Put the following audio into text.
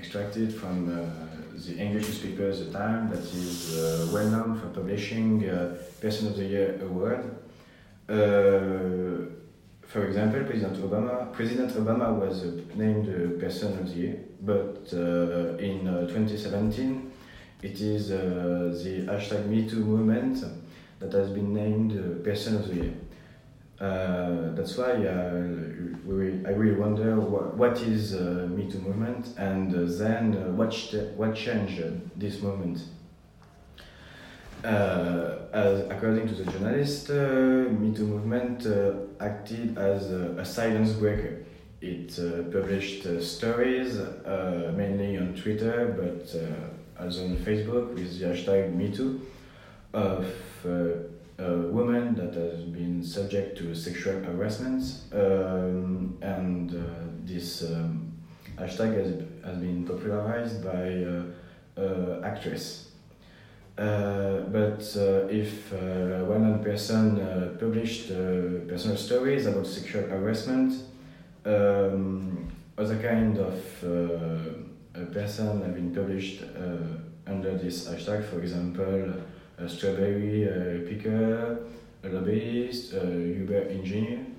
extracted from the English newspaper The Time, that is well known for publishing Person of the Year award. For example, President Obama was named Person of the Year, but in 2017 it is the hashtag #MeToo movement that has been named Person of the Year. That's why I really wonder what is #MeToo movement, and then what changed this movement. According to the journalist, #MeToo movement acted as a silence breaker. It published stories, mainly on Twitter, but also on Facebook with the hashtag #MeToo, of a woman that has been subject to sexual harassment, and this hashtag has been popularized by an actress. But if one person published personal stories about sexual harassment, other kind of person have been published under this hashtag. For example, a strawberry picker, a lobbyist, a Uber engineer.